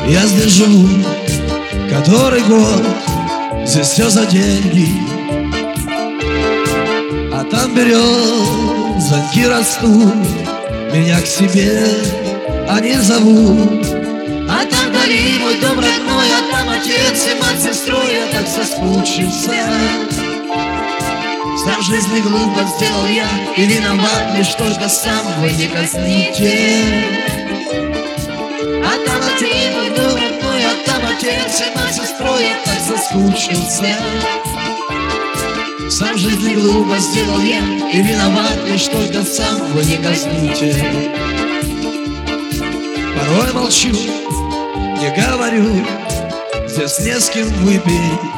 Я сбежу, который год, здесь все за деньги. А там березоньки растут, меня к себе они зовут. А там вдали мой дом родной, а там отец и мать с сестрой. Я так соскучился. Сам жизни глупо сделал я, и виноват лишь только сам, вы не казните. А там один мой дом родной, а там отец и мать с сестрой. Я так соскучился. Сам жизни глупо сделал я, и виноват лишь только сам, вы не казните. Порой молчу, не говорю, здесь не с кем выпить.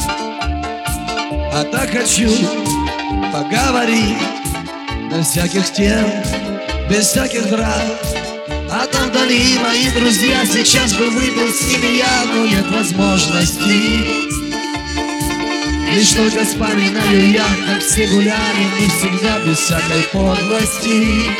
А так хочу поговорить на всяких тем, без всяких драк. А там вдали мои друзья, сейчас бы выпил с ними я, но нет возможности. Лишь только вспоминаю я, как все гуляли мы всегда без всякой подлости.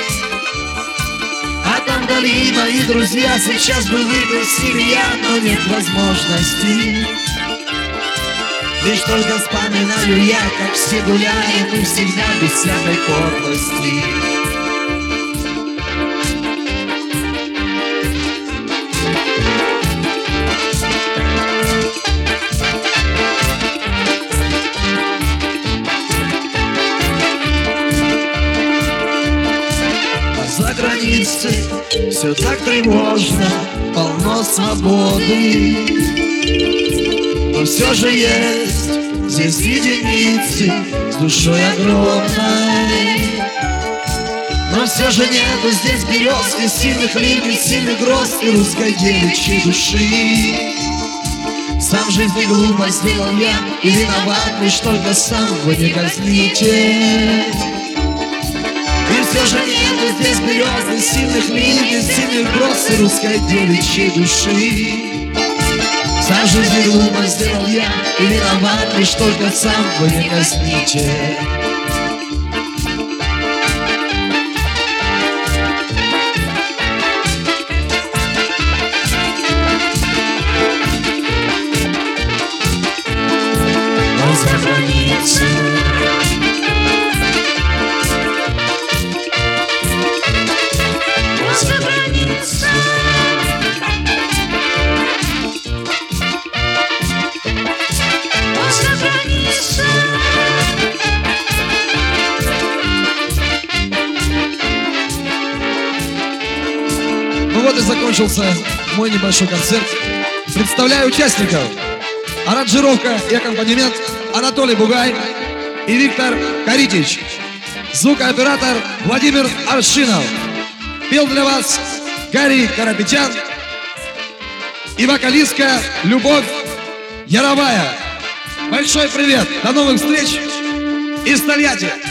А там вдали мои друзья, сейчас бы выпил с ними я, но нет возможности. Лишь только вспоминаю я, как все гуляли мы всегда без всякой подлости. За границей все так тревожно, полно свободы. Но все же есть здесь единицы с душой огромной. Но все же нету здесь берез и сильных линий, сильных гроз и русской девичьей души. Сам жизни глупо сделал я, и виноват лишь только сам, вы не казните. И все же нету здесь берез и сильных линий, сильных гроз и русской девичьей души. Сам жизни глупо сделал я, и виноват лишь только сам, вы не казните. Но за границей Ну вот и закончился мой небольшой концерт. Представляю участников. Аранжировка и аккомпанемент Анатолий Бугай и Виктор Каритич. Звукооператор Владимир Аршинов. Пел для вас Гарри Карапетян и вокалистка Любовь Яровая. Большой привет, до новых встреч из Тольятти.